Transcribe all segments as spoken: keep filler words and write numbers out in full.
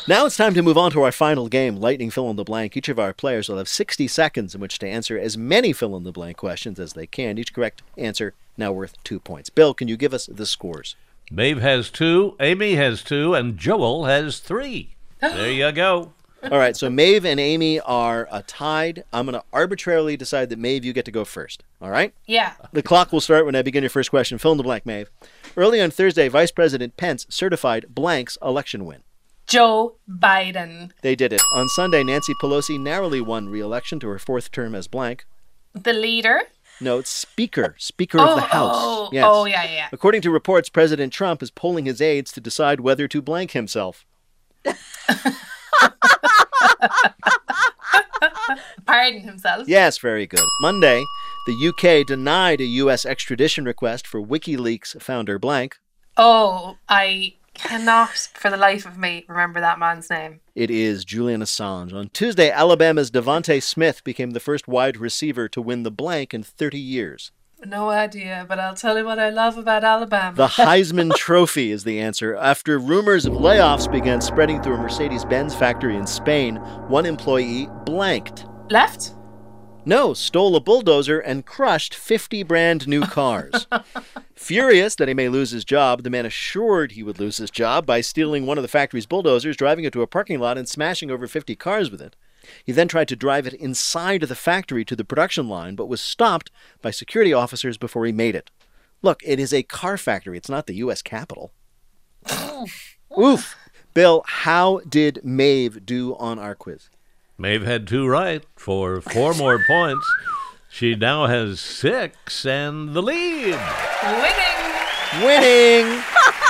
Now it's time to move on to our final game, Lightning Fill in the Blank. Each of our players will have sixty seconds in which to answer as many fill in the blank questions as they can. Each correct answer now worth two points. Bill, can you give us the scores? Maeve has two, Amy has two, and Joel has three. There you go. All right, so Maeve and Amy are uh, tied. I'm going to arbitrarily decide that, Maeve, you get to go first. All right? Yeah. The clock will start when I begin your first question. Fill in the blank, Maeve. Early on Thursday, Vice President Pence certified blank's election win. Joe Biden. They did it. On Sunday, Nancy Pelosi narrowly won re-election to her fourth term as blank. The leader. No, it's Speaker. Speaker oh, of the House. Oh, yes. oh, yeah, yeah. According to reports, President Trump is polling his aides to decide whether to blank himself. Pardon himself. Yes, very good. Monday, the U K denied a U S extradition request for WikiLeaks founder blank. Oh, I cannot for the life of me remember that man's name. It is Julian Assange. On Tuesday, Alabama's Devontae Smith became the first wide receiver to win the blank in thirty years. No idea, but I'll tell you what I love about Alabama. The Heisman Trophy is the answer. After rumors of layoffs began spreading through a Mercedes-Benz factory in Spain, one employee blanked. Left? No, stole a bulldozer and crushed fifty brand new cars. Furious that he may lose his job, the man assured he would lose his job by stealing one of the factory's bulldozers, driving it to a parking lot, and smashing over fifty cars with it. He then tried to drive it inside the factory to the production line, but was stopped by security officers before he made it. Look, it is a car factory. It's not the U S Capitol. Oof. Bill, how did Maeve do on our quiz? Maeve had two right for four more points. She now has six and the lead. Winning. Winning.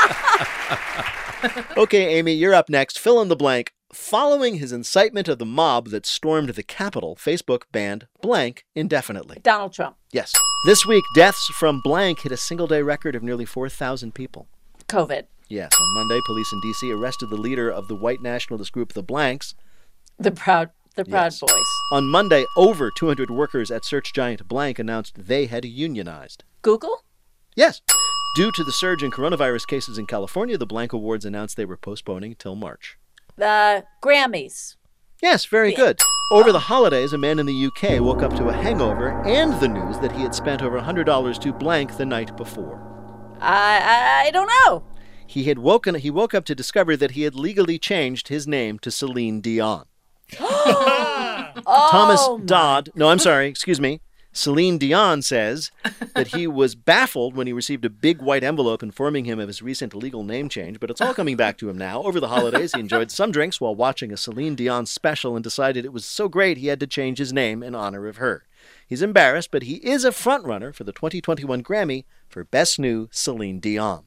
Okay, Amy, you're up next. Fill in the blank. Following his incitement of the mob that stormed the Capitol, Facebook banned blank indefinitely. Donald Trump. Yes. This week, deaths from blank hit a single-day record of nearly four thousand people. COVID. Yes. On Monday, police in D C arrested the leader of the white nationalist group, the Blanks. The Proud the Proud Yes. Boys. On Monday, over two hundred workers at search giant Blank announced they had unionized. Google? Yes. Due to the surge in coronavirus cases in California, the Blank Awards announced they were postponing till March. The Grammys. Yes, very good. Over the holidays, a man in the U K woke up to a hangover and the news that he had spent over one hundred dollars to blank the night before. I, I I don't know. He had woken he woke up to discover that he had legally changed his name to Celine Dion. Oh, Thomas my- Dodd, no, I'm sorry, excuse me. Celine Dion says that he was baffled when he received a big white envelope informing him of his recent legal name change, but it's all coming back to him now. Over the holidays, he enjoyed some drinks while watching a Celine Dion special and decided it was so great he had to change his name in honor of her. He's embarrassed, but he is a frontrunner for the twenty twenty-one Grammy for Best New Celine Dion.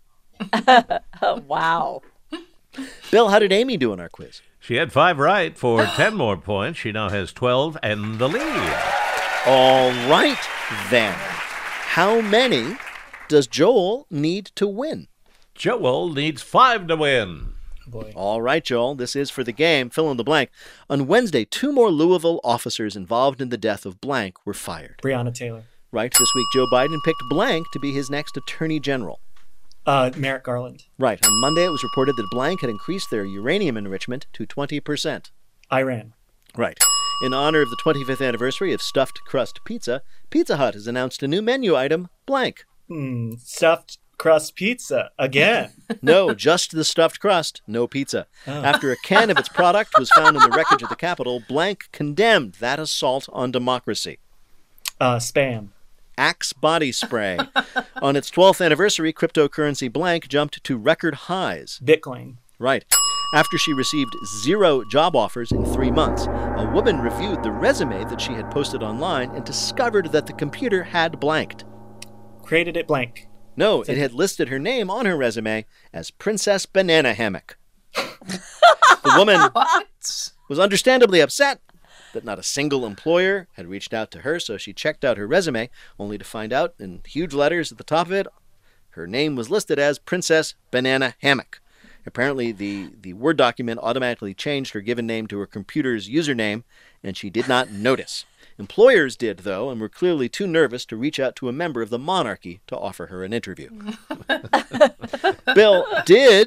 Oh, wow. Bill, how did Amy do in our quiz? She had five right for ten more points. She now has twelve and the lead. All right, then. How many does Joel need to win? Joel needs five to win. Boy. All right, Joel, this is for the game. Fill in the blank. On Wednesday, two more Louisville officers involved in the death of blank were fired. Breonna Taylor. Right, this week Joe Biden picked blank to be his next attorney general. Uh, Merrick Garland. Right, on Monday it was reported that blank had increased their uranium enrichment to twenty percent. Iran. Right. In honor of the twenty-fifth anniversary of stuffed crust pizza, Pizza Hut has announced a new menu item, blank. Hmm, stuffed crust pizza. Again. No, just the stuffed crust, no pizza. Oh. After a can of its product was found in the wreckage of the Capitol, blank condemned that assault on democracy. Uh, spam. Axe body spray. On its twelfth anniversary, cryptocurrency blank jumped to record highs. Bitcoin. Right. After she received zero job offers in three months, a woman reviewed the resume that she had posted online and discovered that the computer had blanked. Created it blank. No, it had listed her name on her resume as Princess Banana Hammock. The woman What? was understandably upset that not a single employer had reached out to her, so she checked out her resume, only to find out in huge letters at the top of it, her name was listed as Princess Banana Hammock. Apparently, the, the Word document automatically changed her given name to her computer's username, and she did not notice. Employers did, though, and were clearly too nervous to reach out to a member of the monarchy to offer her an interview. Bill, did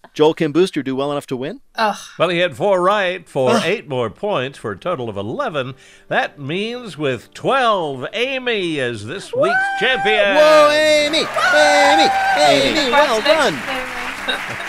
Joel Kim Booster do well enough to win? Ugh. Well, he had four right for eight more points for a total of eleven. That means with twelve, Amy is this week's champion. Whoa, Amy! Amy! Amy! Well done! Congratulations, Amy.